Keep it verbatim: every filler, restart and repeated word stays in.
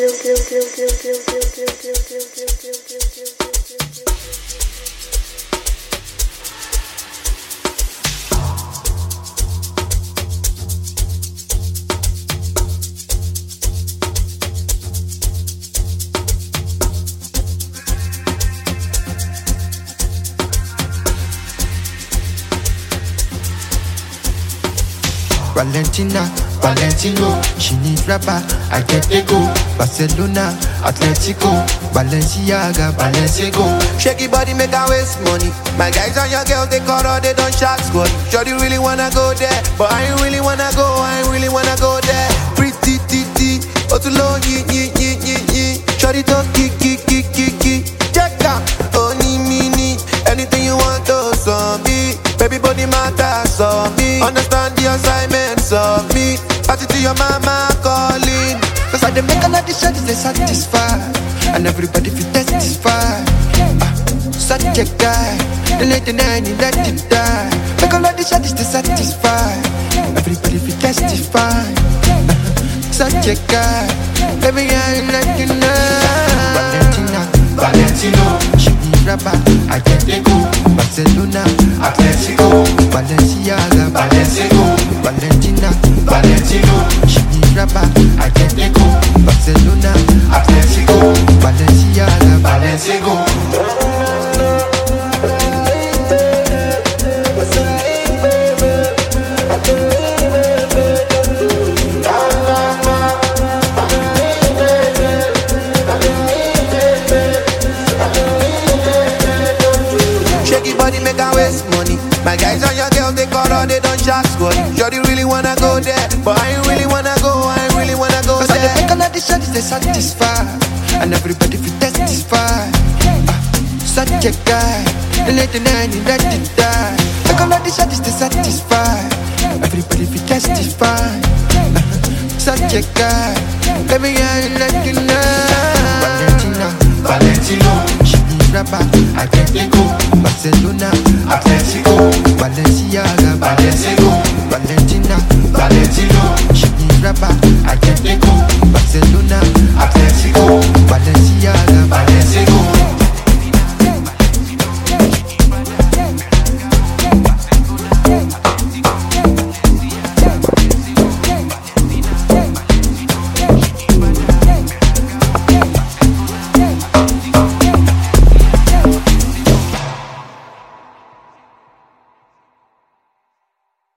Valentina, Valentino, she need rapper, I get the go. Barcelona, Atletico, Balenciaga, Balenciago. Shaky body make her waste money. My guys and your girls, they call her, they don't shark squad. Shorty really wanna go there, but I ain't really wanna go, I ain't really wanna go there. Pretty titi, oh too low, yee yee yee yee yee. Shorty talk kick kick kick kick kick. Check out, oh ni ni ni. Anything you want to zombie. Baby body matters on me. Understand the assignments of me. Pass it to your mama calling. Cause I dey make all of the shots they satisfy, and everybody feel testify. Ah, such a guy, the late night you let it die. Make all of the shots they satisfy, everybody feel testify. Ah, such a guy, let me I let you know. Valentina, Valentino, she be rapper, I get the go. Barcelona, Atletico, Balenciaga, Balenciago, Valentina, Valentino, she be rapper, I get the go. Barcelona, Atletico, Balenciaga, Balenciago. Shaky body make her waste money. My guys and your girls, they call her, they don't shark squad. Shorty really wanna go there, but I ain't really wanna go, I ain't really wanna go cause I dey there. make all of the shots they satisfy, and everybody feel testify. Ah, such a guy, the late night you let it die. Make all of the shots they satisfy, everybody feel testify. Ah, such a guy, let me I let you know. Valentina, Valentino, she be rapper, I get the go. Barcelona, Atletico, Balenciaga, Balenciago, Valentina, Valentino,